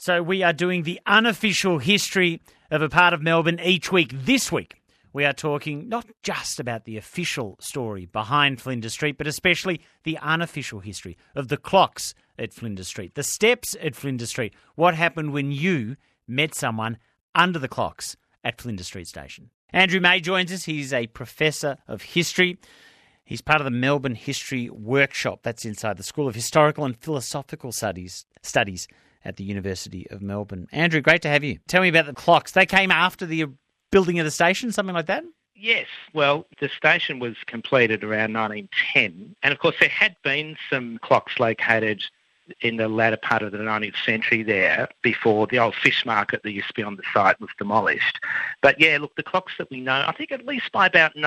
So we are doing the unofficial history of a part of Melbourne each week. This week, we are talking not just about the official story behind Flinders Street, but especially the unofficial history of the clocks at Flinders Street, the steps at Flinders Street, what happened when you met someone under the clocks at Flinders Street Station. Andrew May joins us. He's a professor of history. He's part of the Melbourne History Workshop. That's inside the School of Historical and Philosophical Studies at the University of Melbourne. Andrew, great to have you. Tell me about the clocks. They came after the building of the station, something like that? Yes. Well, the station was completed around 1910. And, of course, there had been some clocks located in the latter part of the 19th century there before the old fish market that used to be on the site was demolished. But, yeah, look, the clocks that we know, I think at least by about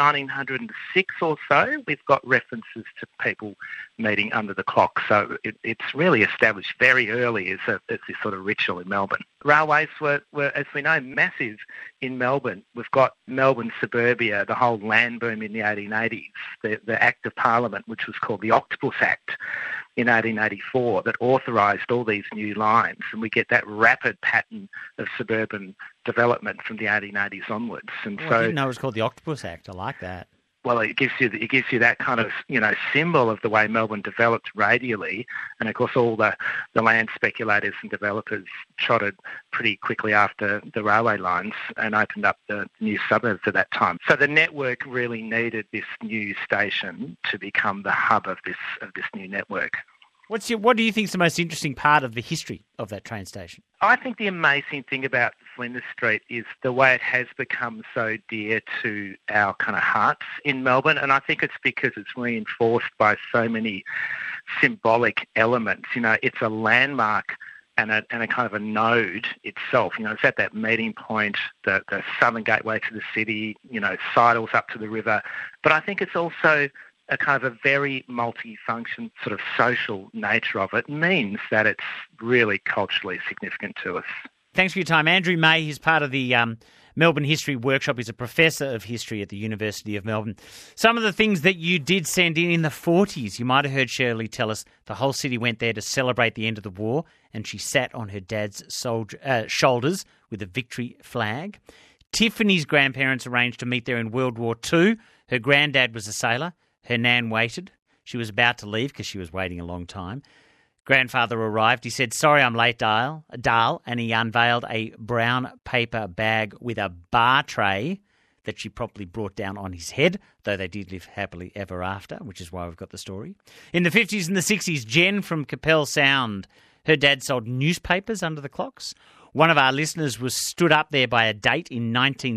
1906 or so, we've got references to people meeting under the clock. So it's really established very early as this sort of ritual in Melbourne. Railways were, as we know, massive in Melbourne. We've got Melbourne suburbia, the whole land boom in the 1880s, the Act of Parliament, which was called the Octopus Act in 1884, that authorised all these new lines, and we get that rapid pattern of suburban development from the 1880s onwards. And I didn't know it was called the Octopus Act. I like that. Well, it gives you that kind of, symbol of the way Melbourne developed radially. And, of course, all the land speculators and developers trotted pretty quickly after the railway lines and opened up the new suburbs at that time. So the network really needed this new station to become the hub of this new network. What do you think is the most interesting part of the history of that train station? I think the amazing thing about Flinders Street is the way it has become so dear to our kind of hearts in Melbourne, and I think it's because it's reinforced by so many symbolic elements. It's a landmark and a kind of a node itself. It's at that meeting point, the southern gateway to the city, sidles up to the river. But I think it's also a kind of a very multi-function sort of social nature of it means that it's really culturally significant to us. Thanks for your time. Andrew May, he's part of the Melbourne History Workshop. He's a professor of history at the University of Melbourne. Some of the things that you did send in the 40s, you might have heard Shirley tell us the whole city went there to celebrate the end of the war, and she sat on her dad's shoulders with a victory flag. Tiffany's grandparents arranged to meet there in World War II. Her granddad was a sailor. Her nan waited. She was about to leave because she was waiting a long time. Grandfather arrived. He said, "Sorry, I'm late, Dale," and he unveiled a brown paper bag with a bar tray that she promptly brought down on his head, though they did live happily ever after, which is why we've got the story. In the 50s and the 60s, Jen from Capel Sound, her dad sold newspapers under the clocks. One of our listeners was stood up there by a date in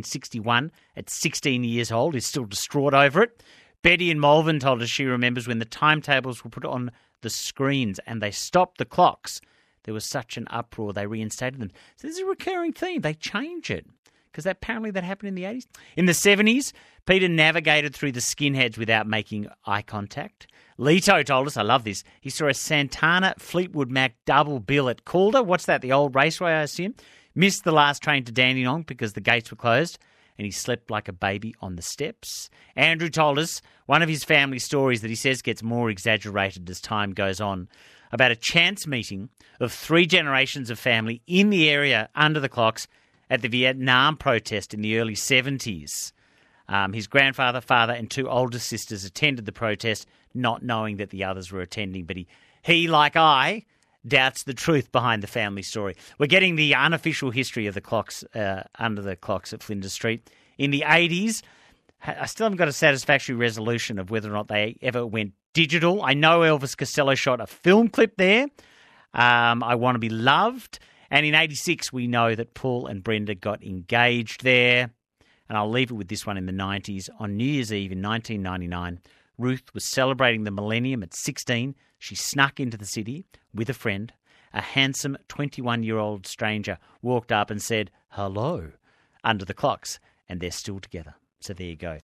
1961 at 16 years old. He's still distraught over it. Betty in Malvern told us she remembers when the timetables were put on the screens and they stopped the clocks. There was such an uproar, they reinstated them. So there's a recurring theme. They change it because apparently that happened in the 80s. In the 70s, Peter navigated through the skinheads without making eye contact. Leto told us, I love this, he saw a Santana Fleetwood Mac double bill at Calder. What's that, the old raceway, I assume? Missed the last train to Dandenong because the gates were closed, and he slept like a baby on the steps. Andrew told us one of his family stories that he says gets more exaggerated as time goes on, about a chance meeting of 3 generations of family in the area under the clocks at the Vietnam protest in the early 70s. His grandfather, father and 2 older sisters attended the protest, not knowing that the others were attending, but he like I, doubts the truth behind the family story. We're getting the unofficial history of the clocks under the clocks at Flinders Street. In the 80s, I still haven't got a satisfactory resolution of whether or not they ever went digital. I know Elvis Costello shot a film clip there, I Want to Be Loved. And in 86, we know that Paul and Brenda got engaged there. And I'll leave it with this one in the 90s. On New Year's Eve in 1999, Ruth was celebrating the millennium at 16. She snuck into the city with a friend. A handsome 21-year-old stranger walked up and said, "Hello," under the clocks, and they're still together. So there you go.